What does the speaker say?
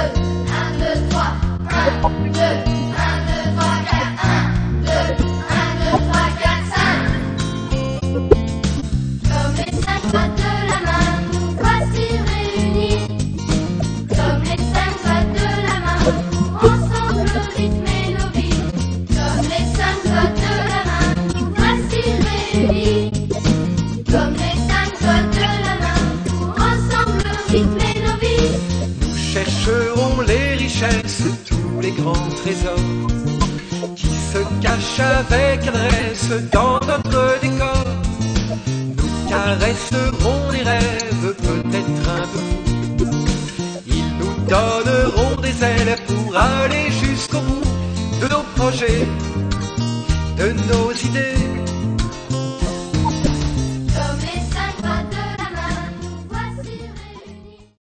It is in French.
Nous chercherons les richesses, tous les grands trésors qui se cachent avec adresse dans notre décor. Nous caresserons des rêves, peut-être un peu fous. Ils nous donneront des ailes pour aller jusqu'au bout de nos projets, de nos idées.